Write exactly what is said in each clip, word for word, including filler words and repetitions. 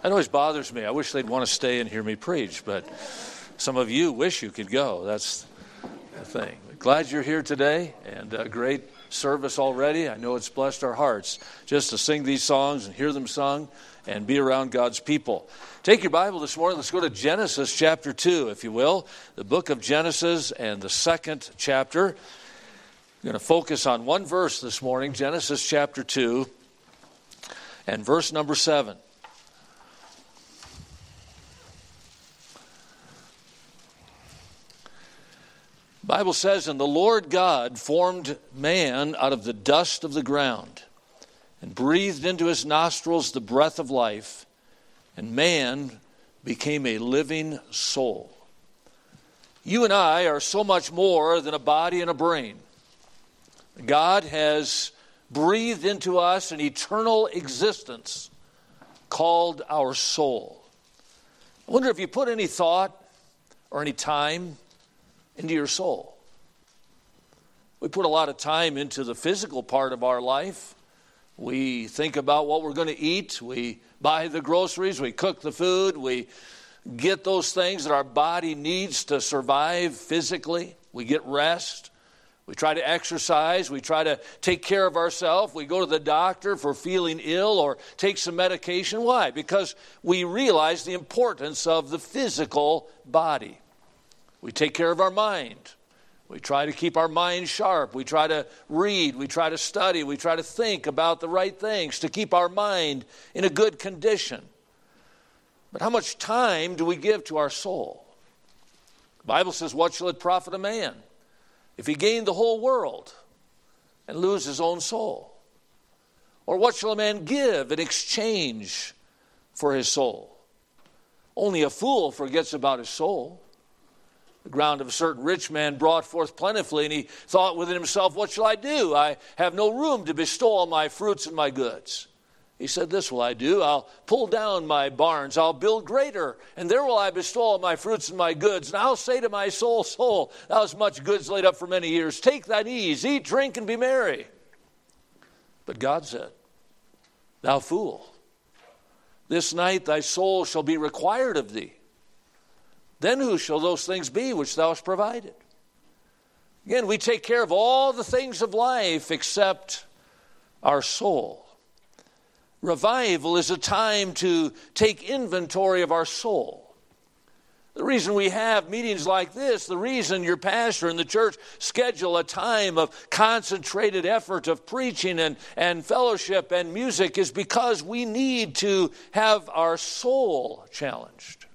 That always bothers me. I wish they'd want to stay and hear me preach, but some of you wish you could go. That's the thing. Glad you're here today, and a great service already. I know it's blessed our hearts just to sing these songs and hear them sung and be around God's people. Take your Bible this morning. Let's go to Genesis chapter two, if you will. The book of Genesis and the second chapter. I'm going to focus on one verse this morning, Genesis chapter two and verse number seven. The Bible says, "And the Lord God formed man out of the dust of the ground, and breathed into his nostrils the breath of life, and man became a living soul." You and I are so much more than a body and a brain. God has breathed into us an eternal existence called our soul. I wonder if you put any thought or any time into your soul. We put a lot of time into the physical part of our life. We think about what we're going to eat. We buy the groceries. We cook the food. We get those things that our body needs to survive physically. We get rest. We try to exercise. We try to take care of ourselves. We go to the doctor for feeling ill or take some medication. Why? Because we realize the importance of the physical body. We take care of our mind. We try to keep our mind sharp. We try to read. We try to study. We try to think about the right things to keep our mind in a good condition. But how much time do we give to our soul? The Bible says, "What shall it profit a man if he gain the whole world and lose his own soul? Or what shall a man give in exchange for his soul? Only a fool forgets about his soul. The ground of a certain rich man brought forth plentifully, and he thought within himself, what shall I do? I have no room to bestow all my fruits and my goods. He said, this will I do. I'll pull down my barns. I'll build greater, and there will I bestow all my fruits and my goods. And I'll say to my soul, soul, thou hast much goods laid up for many years. Take thine ease, eat, drink, and be merry. But God said, thou fool, this night thy soul shall be required of thee. Then who shall those things be which thou hast provided?" Again, we take care of all the things of life except our soul. Revival is a time to take inventory of our soul. The reason we have meetings like this, the reason your pastor and the church schedule a time of concentrated effort of preaching and, and fellowship and music is because we need to have our soul challenged.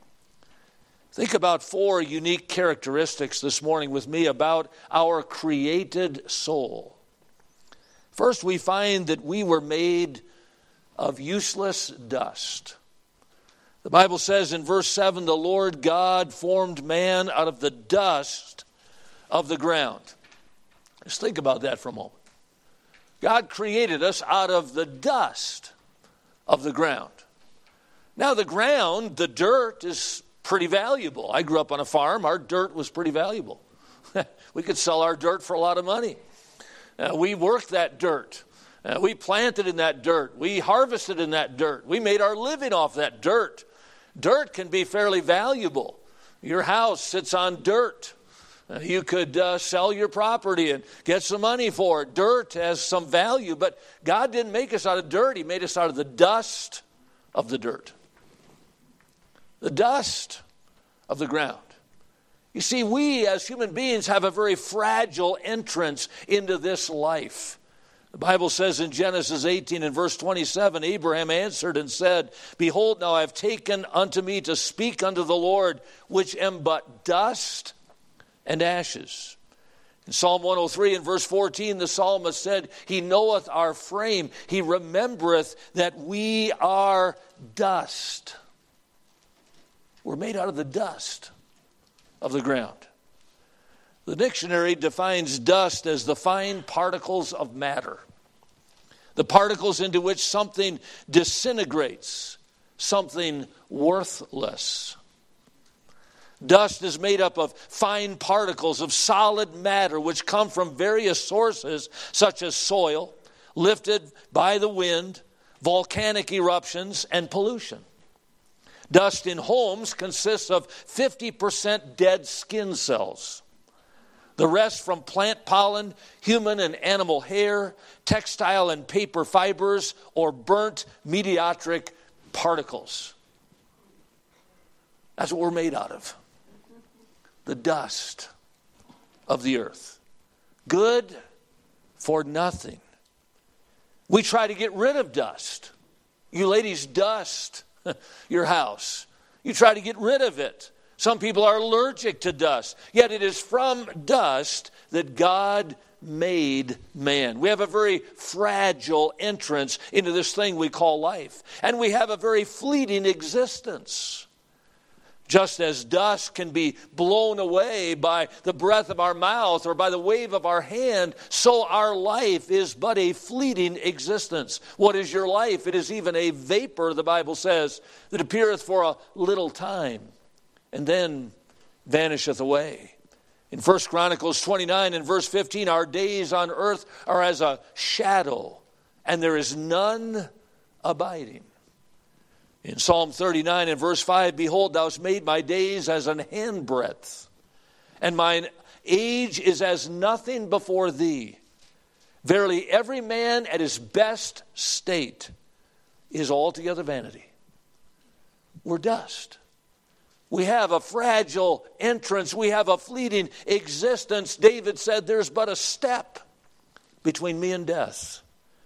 Think about four unique characteristics this morning with me about our created soul. First, we find that we were made of useless dust. The Bible says in verse seven, "The Lord God formed man out of the dust of the ground." Just think about that for a moment. God created us out of the dust of the ground. Now the ground, the dirt, is pretty valuable. I grew up on a farm. Our dirt was pretty valuable. We could sell our dirt for a lot of money. Uh, we worked that dirt. Uh, we planted in that dirt. We harvested in that dirt. We made our living off that dirt. Dirt can be fairly valuable. Your house sits on dirt. Uh, you could uh, sell your property and get some money for it. Dirt has some value, but God didn't make us out of dirt. He made us out of the dust of the dirt. The dust of the ground. You see, we as human beings have a very fragile entrance into this life. The Bible says in Genesis eighteen and verse twenty-seven, Abraham answered and said, "Behold, now I have taken unto me to speak unto the Lord, which am but dust and ashes." In Psalm one oh three and verse fourteen, the psalmist said, "He knoweth our frame. He remembereth that we are dust." We're made out of the dust of the ground. The dictionary defines dust as the fine particles of matter, the particles into which something disintegrates, something worthless. Dust is made up of fine particles of solid matter which come from various sources such as soil, lifted by the wind, volcanic eruptions, and pollution. Dust in homes consists of fifty percent dead skin cells. The rest from plant pollen, human and animal hair, textile and paper fibers, or burnt mediatoric particles. That's what we're made out of. The dust of the earth. Good for nothing. We try to get rid of dust. You ladies dust your house. You try to get rid of it. Some people are allergic to dust. Yet it is from dust that God made man. We have a very fragile entrance into this thing we call life. And we have a very fleeting existence. Just as dust can be blown away by the breath of our mouth or by the wave of our hand, so our life is but a fleeting existence. What is your life? It is even a vapor, the Bible says, that appeareth for a little time and then vanisheth away. In First Chronicles twenty-nine and verse fifteen, our days on earth are as a shadow, and there is none abiding. In Psalm thirty-nine and verse five, behold, thou hast made my days as an handbreadth, and mine age is as nothing before thee. Verily, every man at his best state is altogether vanity. We're dust. We have a fragile entrance. We have a fleeting existence. David said, there's but a step between me and death.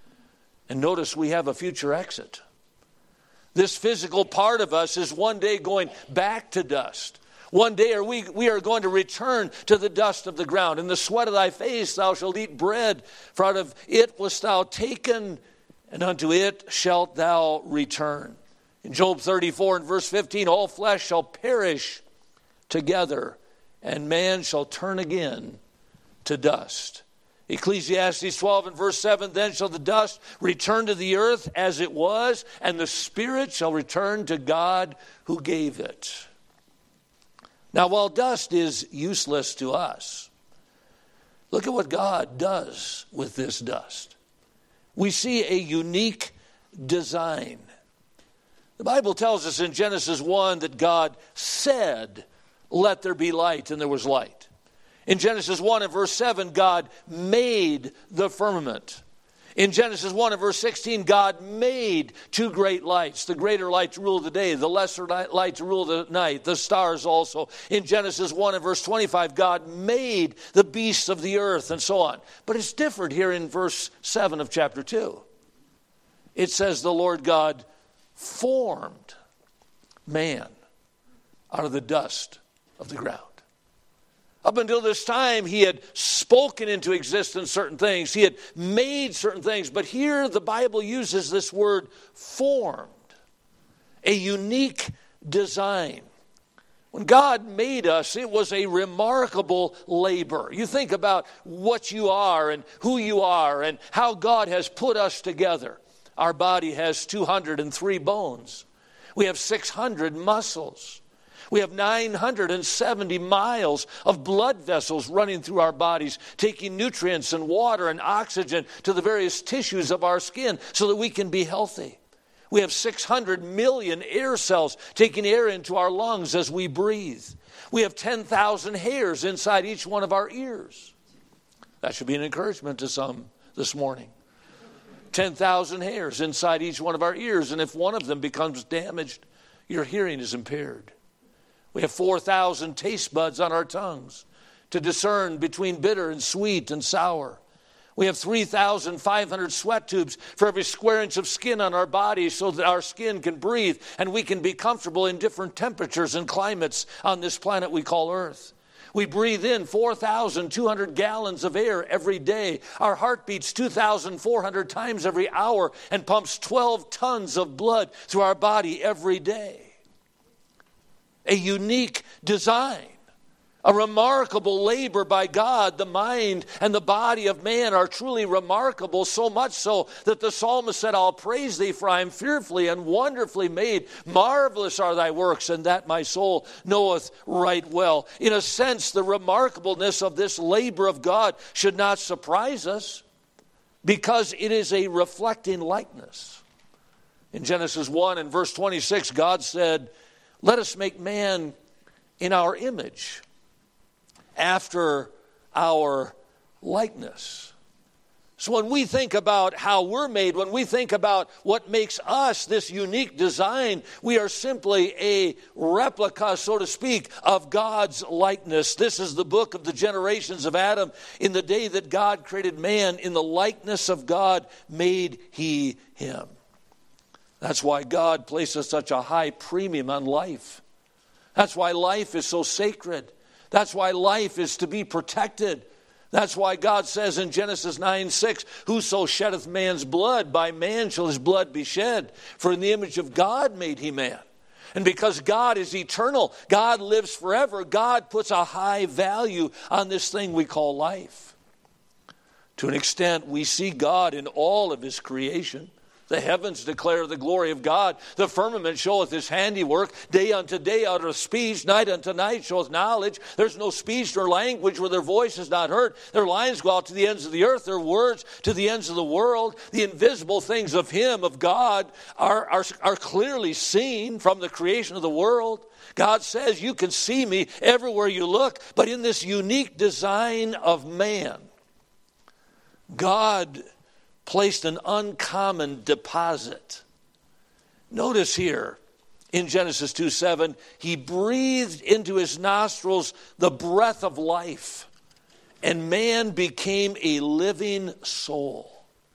And notice we have a future exit. This physical part of us is one day going back to dust. One day are we, we are going to return to the dust of the ground. In the sweat of thy face thou shalt eat bread, for out of it wast thou taken, and unto it shalt thou return. In Job thirty-four and verse fifteen, all flesh shall perish together, and man shall turn again to dust. Ecclesiastes twelve and verse seven, then shall the dust return to the earth as it was, and the spirit shall return to God who gave it. Now, while dust is useless to us, look at what God does with this dust. We see a unique design. The Bible tells us in Genesis one that God said, let there be light, and there was light. In Genesis one and verse seven, God made the firmament. In Genesis one and verse sixteen, God made two great lights. The greater light to rule the day, the lesser light to rule the night, the stars also. In Genesis one and verse twenty-five, God made the beasts of the earth and so on. But it's different here in verse seven of chapter two. It says the Lord God formed man out of the dust of the ground. Up until this time, he had spoken into existence certain things. He had made certain things. But here the Bible uses this word formed. A unique design. When God made us, it was a remarkable labor. You think about what you are and who you are and how God has put us together. Our body has two hundred three bones. We have six hundred muscles. We have nine hundred seventy miles of blood vessels running through our bodies, taking nutrients and water and oxygen to the various tissues of our skin so that we can be healthy. We have six hundred million air cells taking air into our lungs as we breathe. We have ten thousand hairs inside each one of our ears. That should be an encouragement to some this morning. ten thousand hairs inside each one of our ears, and if one of them becomes damaged, your hearing is impaired. We have four thousand taste buds on our tongues to discern between bitter and sweet and sour. We have three thousand five hundred sweat tubes for every square inch of skin on our bodies so that our skin can breathe and we can be comfortable in different temperatures and climates on this planet we call Earth. We breathe in four thousand two hundred gallons of air every day. Our heart beats two thousand four hundred times every hour and pumps twelve tons of blood through our body every day. A unique design, a remarkable labor by God. The mind and the body of man are truly remarkable, so much so that the psalmist said, I'll praise thee, for I am fearfully and wonderfully made. Marvelous are thy works, and that my soul knoweth right well. In a sense, the remarkableness of this labor of God should not surprise us, because it is a reflecting likeness. In Genesis one and verse twenty-six, God said, Let us make man in our image, after our likeness. So when we think about how we're made, when we think about what makes us this unique design, we are simply a replica, so to speak, of God's likeness. This is the book of the generations of Adam. In the day that God created man, in the likeness of God made he him. That's why God places such a high premium on life. That's why life is so sacred. That's why life is to be protected. That's why God says in Genesis nine six, whoso sheddeth man's blood, by man shall his blood be shed. For in the image of God made he man. And because God is eternal, God lives forever, God puts a high value on this thing we call life. To an extent, we see God in all of his creation. The heavens declare the glory of God. The firmament showeth his handiwork. Day unto day uttereth speech. Night unto night showeth knowledge. There's no speech nor language where their voice is not heard. Their lines go out to the ends of the earth. Their words to the ends of the world. The invisible things of him, of God, are, are, are clearly seen from the creation of the world. God says you can see me everywhere you look. But in this unique design of man, God placed an uncommon deposit. Notice here in Genesis two seven, he breathed into his nostrils the breath of life, and man became a living soul.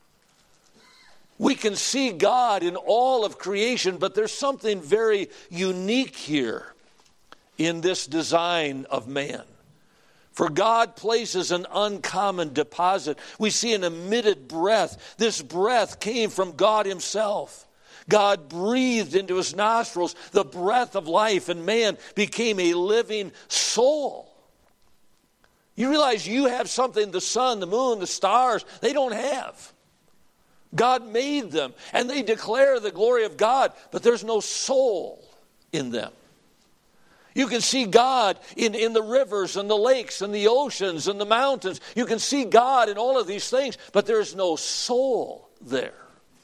We can see God in all of creation, but there's something very unique here in this design of man. For God places an uncommon deposit. We see an emitted breath. This breath came from God himself. God breathed into his nostrils the breath of life, and man became a living soul. You realize you have something the sun, the moon, the stars, they don't have. God made them, and they declare the glory of God, but there's no soul in them. You can see God in, in the rivers and the lakes and the oceans and the mountains. You can see God in all of these things, but there's no soul there.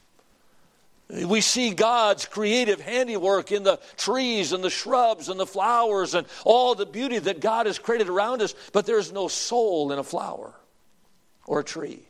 We see God's creative handiwork in the trees and the shrubs and the flowers and all the beauty that God has created around us, but there's no soul in a flower or a tree.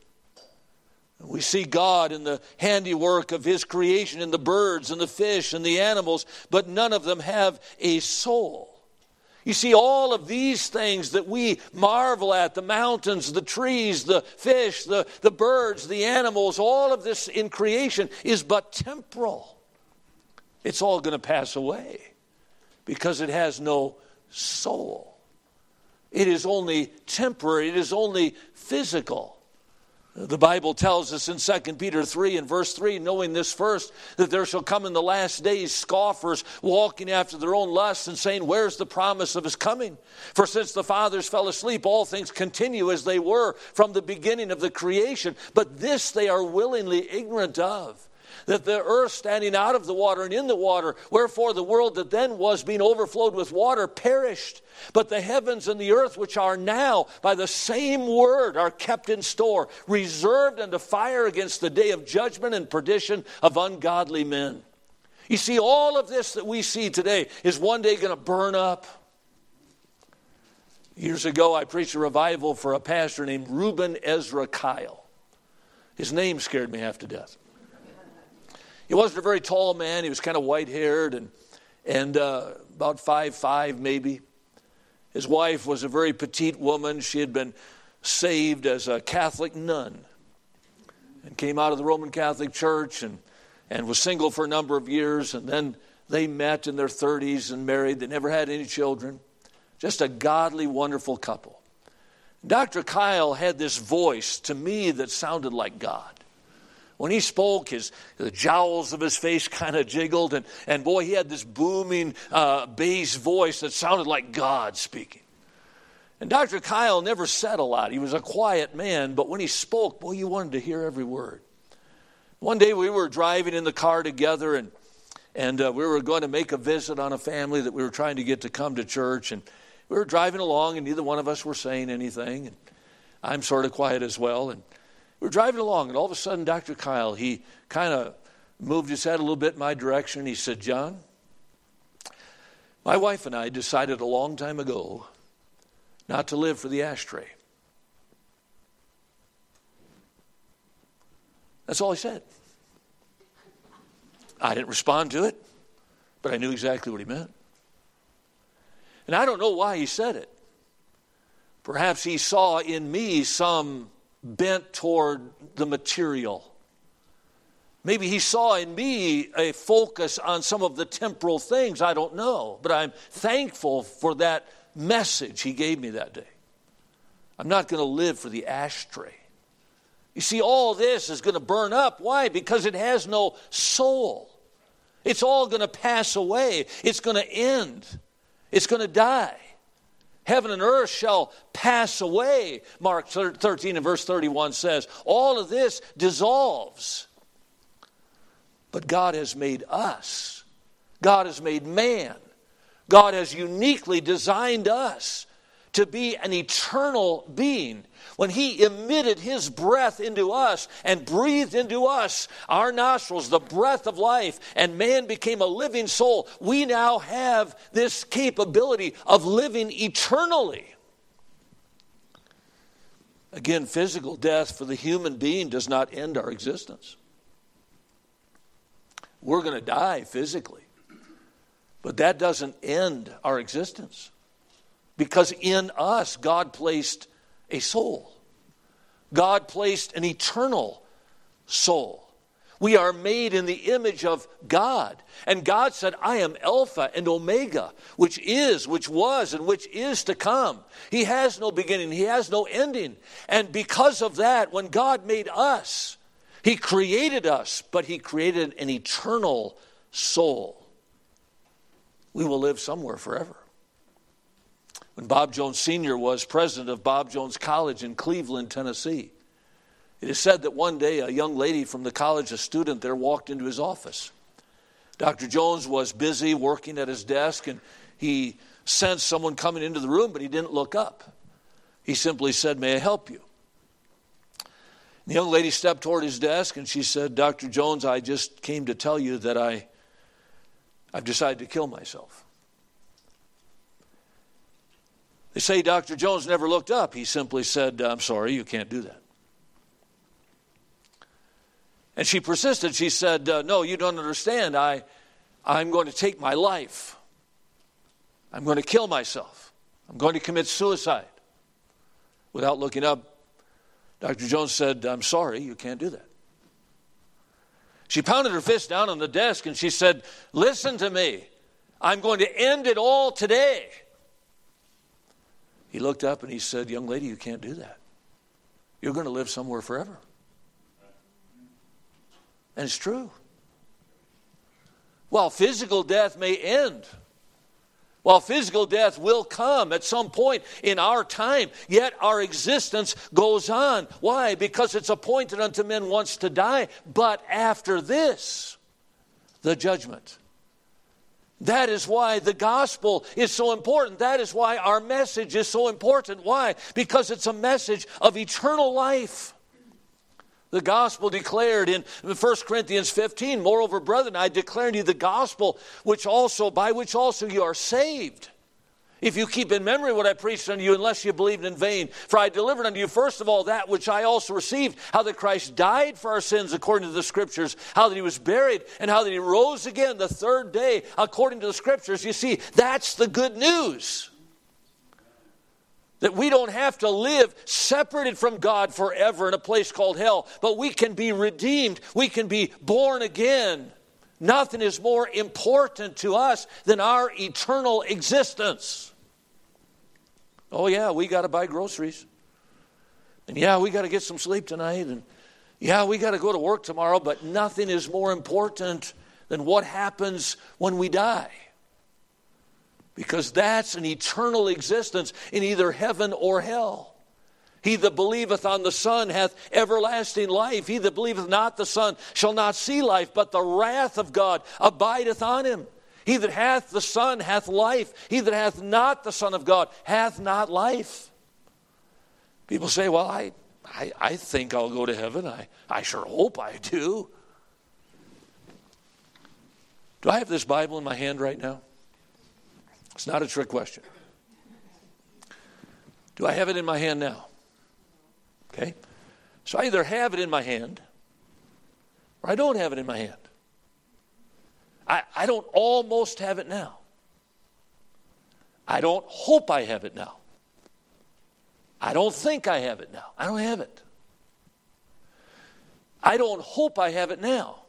We see God in the handiwork of his creation in the birds and the fish and the animals, but none of them have a soul. You see, all of these things that we marvel at, the mountains, the trees, the fish, the, the birds, the animals, all of this in creation is but temporal. It's all going to pass away because it has no soul. It is only temporary. It is only physical. The Bible tells us in Second Peter three and verse three, knowing this first, that there shall come in the last days scoffers walking after their own lusts and saying, where's the promise of his coming? For since the fathers fell asleep, all things continue as they were from the beginning of the creation. But this they are willingly ignorant of, that the earth standing out of the water and in the water, wherefore the world that then was being overflowed with water perished. But the heavens and the earth which are now by the same word are kept in store, reserved unto fire against the day of judgment and perdition of ungodly men. You see, all of this that we see today is one day going to burn up. Years ago, I preached a revival for a pastor named Reuben Ezra Kyle. His name scared me half to death. He wasn't a very tall man. He was kind of white-haired and, and uh, about five five maybe. His wife was a very petite woman. She had been saved as a Catholic nun and came out of the Roman Catholic Church and, and was single for a number of years. And then they met in their thirties and married. They never had any children. Just a godly, wonderful couple. Doctor Kyle had this voice to me that sounded like God. When he spoke, his the jowls of his face kind of jiggled, and, and boy, he had this booming uh, bass voice that sounded like God speaking. And Doctor Kyle never said a lot. He was a quiet man, but when he spoke, boy, you wanted to hear every word. One day we were driving in the car together, and, and uh, we were going to make a visit on a family that we were trying to get to come to church, and we were driving along, and neither one of us were saying anything, and I'm sort of quiet as well, and we were driving along, and all of a sudden, Doctor Kyle, he kind of moved his head a little bit in my direction. He said, John, My wife and I decided a long time ago not to live for the ashtray. That's all he said. I didn't respond to it, but I knew exactly what he meant. And I don't know why he said it. Perhaps he saw in me some bent toward the material. Maybe he saw in me a focus on some of the temporal things. I don't know. But I'm thankful for that message he gave me that day. I'm not going to live for the ashtray. You see, all this is going to burn up. Why? Because it has no soul. It's all going to pass away. It's going to end. It's going to die. Heaven and earth shall pass away. Mark thirteen and verse thirty-one says, all of this dissolves. But God has made us. God has made man. God has uniquely designed us to be an eternal being. When he emitted his breath into us and breathed into us, our nostrils, the breath of life, and man became a living soul, we now have this capability of living eternally. Again, physical death for the human being does not end our existence. We're going to die physically, but that doesn't end our existence. Because in us, God placed a soul. God placed an eternal soul. We are made in the image of God. And God said, I am Alpha and Omega, which is, which was, and which is to come. He has no beginning. He has no ending. And because of that, when God made us, he created us, but he created an eternal soul. We will live somewhere forever. When Bob Jones Senior was president of Bob Jones College in Cleveland, Tennessee, it is said that one day a young lady from the college, a student there, walked into his office. Doctor Jones was busy working at his desk, and he sensed someone coming into the room, but he didn't look up. He simply said, may I help you? The young lady stepped toward his desk and she said, Doctor Jones, I just came to tell you that I, I've decided to kill myself. They say Doctor Jones never looked up. He simply said, I'm sorry, you can't do that. And she persisted. She said, uh, no, you don't understand. I, I'm going to take my life. I'm going to kill myself. I'm going to commit suicide. Without looking up, Doctor Jones said, I'm sorry, you can't do that. She pounded her fist down on the desk and she said, listen to me. I'm going to end it all today. He looked up and he said, young lady, you can't do that. You're going to live somewhere forever. And it's true. While physical death may end, while physical death will come at some point in our time, yet our existence goes on. Why? Because it's appointed unto men once to die, but after this, the judgment. That is why the gospel is so important. That is why our message is so important. Why? Because it's a message of eternal life. The gospel declared in First Corinthians fifteen, moreover, brethren, I declare unto you the gospel which also, by which also you are saved. If you keep in memory what I preached unto you, unless you believed in vain. For I delivered unto you first of all that which I also received, how that Christ died for our sins according to the Scriptures, how that he was buried, and how that he rose again the third day according to the Scriptures. You see, that's the good news. That we don't have to live separated from God forever in a place called hell, but we can be redeemed. We can be born again. Nothing is more important to us than our eternal existence. Oh yeah, we got to buy groceries. And yeah, we got to get some sleep tonight. And yeah, we got to go to work tomorrow, but nothing is more important than what happens when we die. Because that's an eternal existence in either heaven or hell. He that believeth on the Son hath everlasting life. He that believeth not the Son shall not see life, but the wrath of God abideth on him. He that hath the Son hath life. He that hath not the Son of God hath not life. People say, well, I, I, I think I'll go to heaven. I, I sure hope I do. Do I have this Bible in my hand right now? It's not a trick question. Do I have it in my hand now? Okay. So I either have it in my hand or I don't have it in my hand. I, I don't almost have it now. I don't hope I have it now. I don't think I have it now. I don't have it. I don't hope I have it now.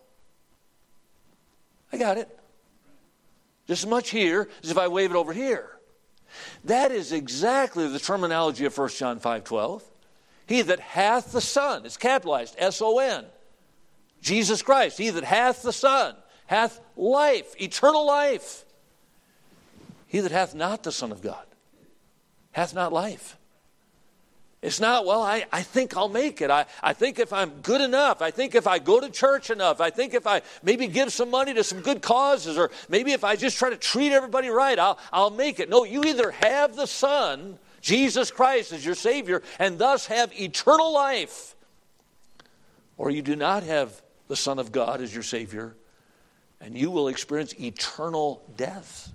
I got it. Just as much here as if I wave it over here. That is exactly the terminology of First John five twelve. He that hath the Son, it's capitalized, S O N, Jesus Christ. He that hath the Son hath life, eternal life. He that hath not the Son of God hath not life. It's not, well, I, I think I'll make it. I, I think if I'm good enough, I think if I go to church enough, I think if I maybe give some money to some good causes, or maybe if I just try to treat everybody right, I'll, I'll make it. No, you either have the Son, Jesus Christ, as your Savior, and thus have eternal life, or you do not have the Son of God as your Savior, and you will experience eternal death.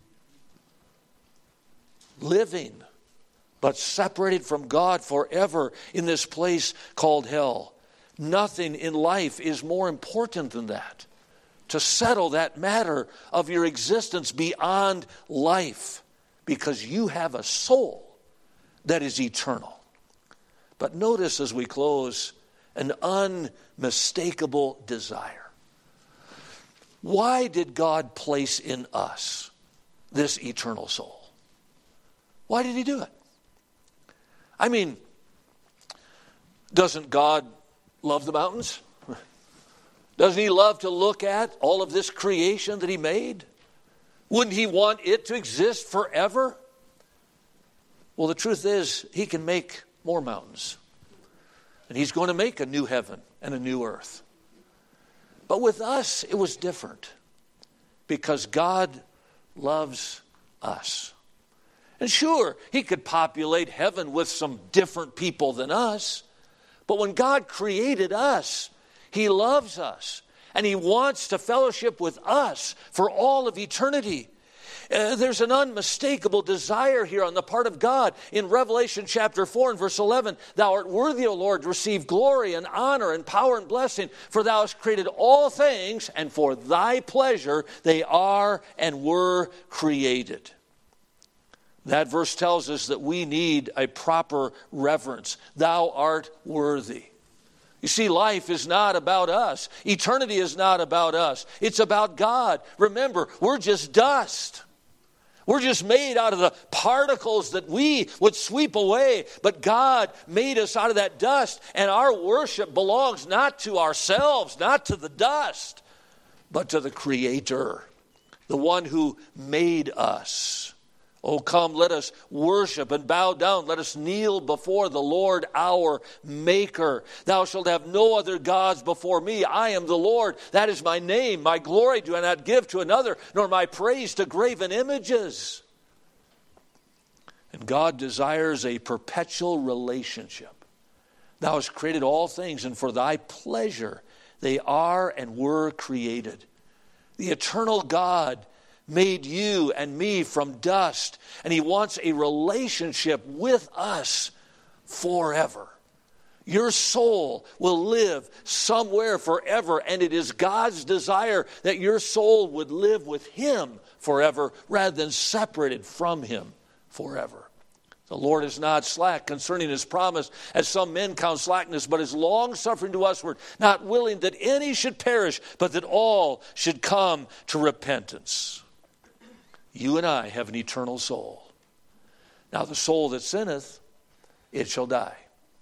Living, but separated from God forever in this place called hell. Nothing in life is more important than that. To settle that matter of your existence beyond life, because you have a soul that is eternal. But notice as we close, an unmistakable desire. Why did God place in us this eternal soul? Why did he do it? I mean, doesn't God love the mountains? Doesn't he love to look at all of this creation that he made? Wouldn't he want it to exist forever? Well, the truth is, he can make more mountains. And he's going to make a new heaven and a new earth. But with us, it was different. Because God loves us. And sure, he could populate heaven with some different people than us. But when God created us, he loves us. And he wants to fellowship with us for all of eternity. Uh, there's an unmistakable desire here on the part of God. In Revelation chapter four and verse eleven, thou art worthy, O Lord, to receive glory and honor and power and blessing. For thou hast created all things, and for thy pleasure they are and were created. That verse tells us that we need a proper reverence. Thou art worthy. You see, life is not about us. Eternity is not about us. It's about God. Remember, we're just dust. We're just made out of the particles that we would sweep away. But God made us out of that dust. And our worship belongs not to ourselves, not to the dust, but to the Creator, the one who made us. Oh, come, let us worship and bow down. Let us kneel before the Lord our Maker. Thou shalt have no other gods before me. I am the Lord. That is my name. My glory do I not give to another, nor my praise to graven images. And God desires a perpetual relationship. Thou hast created all things, and for thy pleasure they are and were created. The eternal God made you and me from dust, and he wants a relationship with us forever. Your soul will live somewhere forever, and it is God's desire that your soul would live with him forever rather than separated from him forever. The Lord is not slack concerning his promise, as some men count slackness, but is long-suffering to usward, not willing that any should perish, but that all should come to repentance. You and I have an eternal soul. Now the soul that sinneth, it shall die.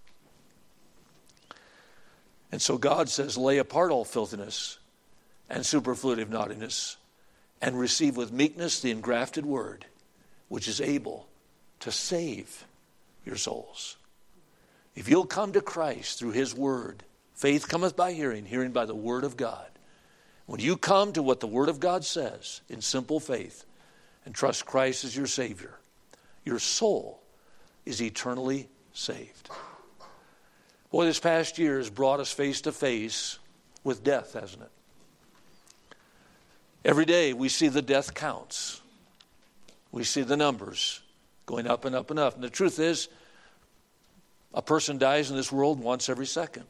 And so God says, lay apart all filthiness and superfluitive naughtiness, and receive with meekness the engrafted word, which is able to save your souls. If you'll come to Christ through his word, faith cometh by hearing, hearing by the word of God. When you come to what the word of God says in simple faith, and trust Christ as your Savior, your soul is eternally saved. Boy, this past year has brought us face to face with death, hasn't it? Every day we see the death counts. We see the numbers going up and up and up. And the truth is, a person dies in this world once every second.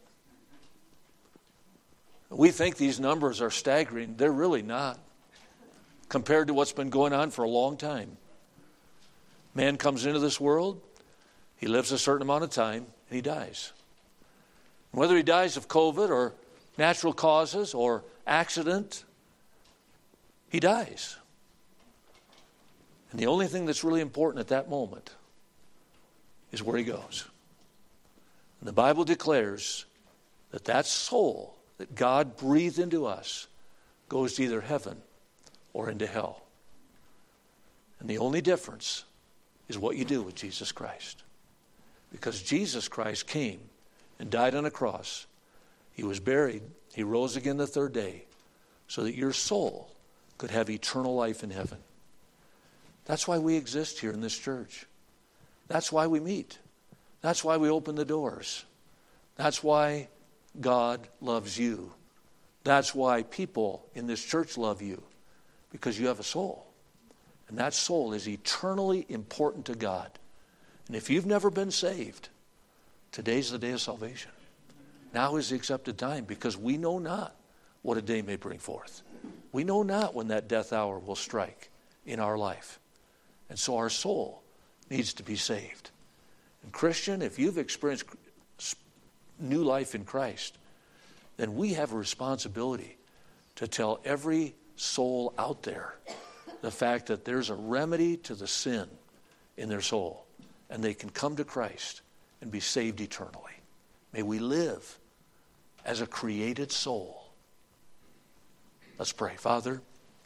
We think these numbers are staggering. They're really not, compared to what's been going on for a long time. Man comes into this world, he lives a certain amount of time, and he dies. Whether he dies of COVID or natural causes or accident, he dies. And the only thing that's really important at that moment is where he goes. And the Bible declares that that soul that God breathed into us goes to either heaven or into hell. And the only difference is what you do with Jesus Christ. Because Jesus Christ came and died on a cross. He was buried. He rose again the third day so that your soul could have eternal life in heaven. That's why we exist here in this church. That's why we meet. That's why we open the doors. That's why God loves you. That's why people in this church love you. Because you have a soul. And that soul is eternally important to God. And if you've never been saved, today's the day of salvation. Now is the accepted time, because we know not what a day may bring forth. We know not when that death hour will strike in our life. And so our soul needs to be saved. And Christian, if you've experienced new life in Christ, then we have a responsibility to tell every soul out there the fact that there's a remedy to the sin in their soul, and they can come to Christ and be saved eternally. May we live as a created soul. Let's pray. Father,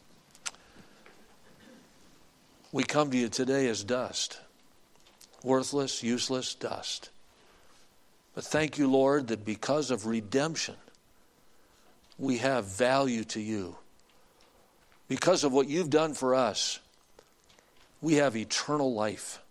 we come to you today as dust, worthless, useless dust. But thank you, Lord, that because of redemption, we have value to you. Because of what you've done for us, we have eternal life.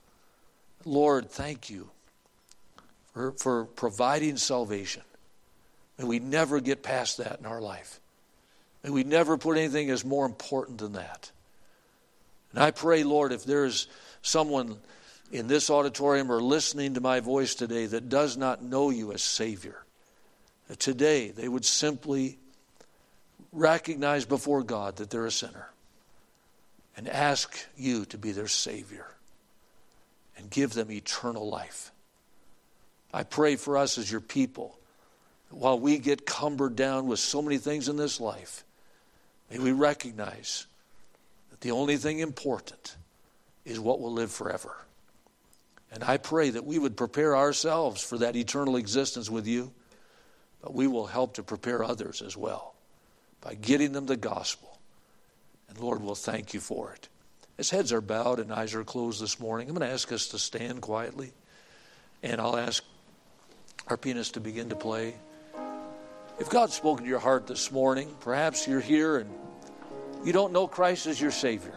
Lord, thank you for, for providing salvation. May we never get past that in our life. May we never put anything as more important than that. And I pray, Lord, if there's someone in this auditorium or listening to my voice today that does not know you as Savior, that today they would simply recognize before God that they're a sinner and ask you to be their Savior and give them eternal life. I pray for us as your people, while we get cumbered down with so many things in this life, may we recognize that the only thing important is what will live forever. And I pray that we would prepare ourselves for that eternal existence with you, but we will help to prepare others as well by getting them the gospel. And Lord, we'll thank you for it. As heads are bowed and eyes are closed this morning, I'm going to ask us to stand quietly, and I'll ask our pianist to begin to play. If God's spoken to your heart this morning, perhaps you're here and you don't know Christ as your Savior.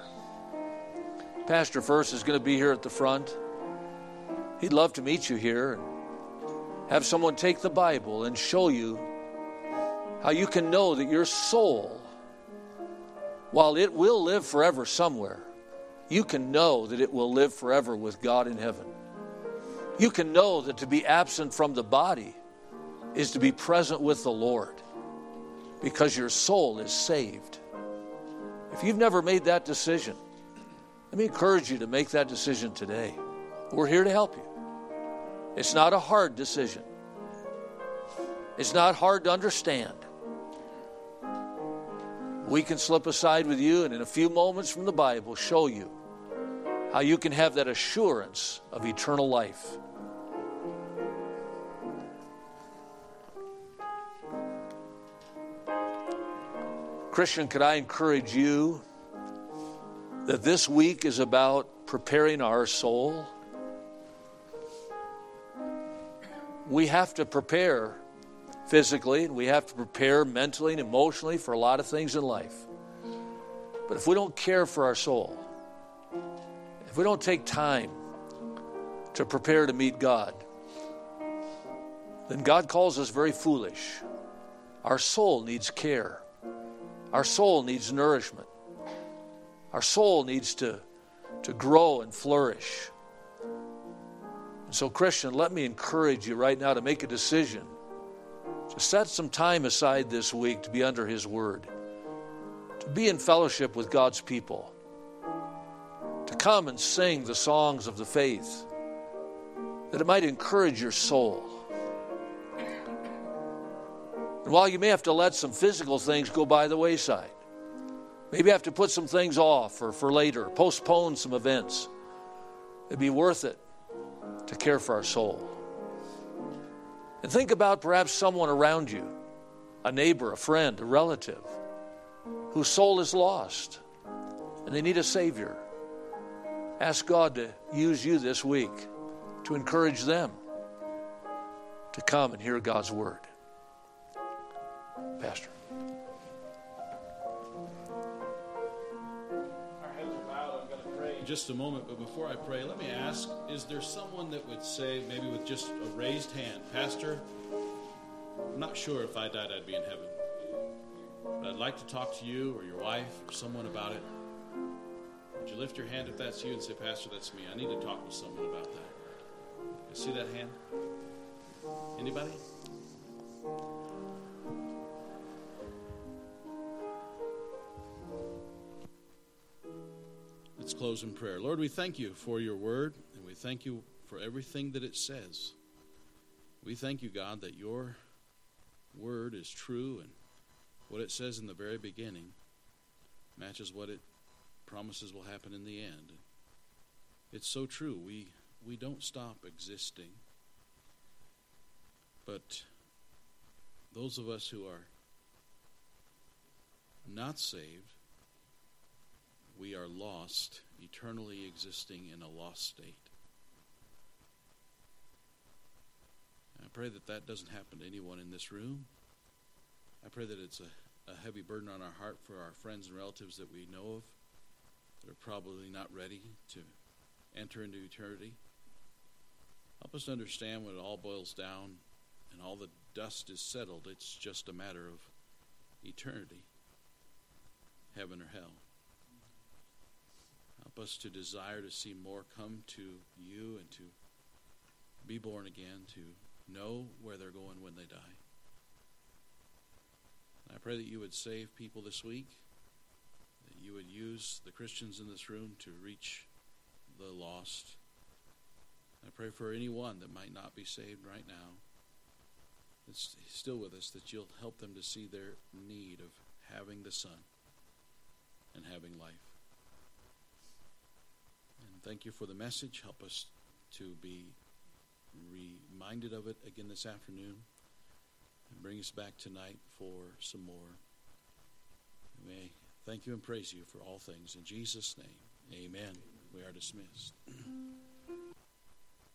Pastor First is going to be here at the front. He'd love to meet you here and have someone take the Bible and show you how you can know that your soul, while it will live forever somewhere, you can know that it will live forever with God in heaven. You can know that to be absent from the body is to be present with the Lord, because your soul is saved. If you've never made that decision, let me encourage you to make that decision today. We're here to help you. It's not a hard decision. It's not hard to understand. We can slip aside with you and in a few moments from the Bible show you how you can have that assurance of eternal life. Christian, could I encourage you that this week is about preparing our soul? We have to prepare physically, and we have to prepare mentally and emotionally for a lot of things in life. But if we don't care for our soul, if we don't take time to prepare to meet God, then God calls us very foolish. Our soul needs care. Our soul needs nourishment. Our soul needs to to grow and flourish. And so, Christian, let me encourage you right now to make a decision. To set some time aside this week to be under His Word, to be in fellowship with God's people, to come and sing the songs of the faith, that it might encourage your soul. And while you may have to let some physical things go by the wayside, maybe have to put some things off or for later, postpone some events, it'd be worth it to care for our soul. And think about perhaps someone around you, a neighbor, a friend, a relative, whose soul is lost and they need a Savior. Ask God to use you this week to encourage them to come and hear God's Word. Pastor. Our heads are bowed. I'm going to pray in just a moment, but before I pray, let me ask, is there someone that would say, maybe with just a raised hand, Pastor, I'm not sure if I died I'd be in heaven, but I'd like to talk to you or your wife or someone about it. Would you lift your hand if that's you and say, Pastor, that's me. I need to talk with someone about that. You see that hand? Anybody? Let's close in prayer. Lord, we thank you for your word, and we thank you for everything that it says. We thank you, God, that your word is true, and what it says in the very beginning matches what it promises will happen in the end. It's so true. We we don't stop existing. But those of us who are not saved, we are lost, eternally existing in a lost state. I pray that that doesn't happen to anyone in this room. I pray that it's a, a heavy burden on our heart for our friends and relatives that we know of that are probably not ready to enter into eternity. Help us to understand when it all boils down and all the dust is settled, it's just a matter of eternity, heaven or hell. Help us to desire to see more come to you and to be born again, to know where they're going when they die. I pray that you would save people this week, that you would use the Christians in this room to reach the lost. I pray for anyone that might not be saved right now, that's still with us, that you'll help them to see their need of having the Son and having life. And thank you for the message. Help us to be reminded of it again this afternoon, and bring us back tonight for some more. We may thank you and praise you for all things. In Jesus' name, amen. We are dismissed.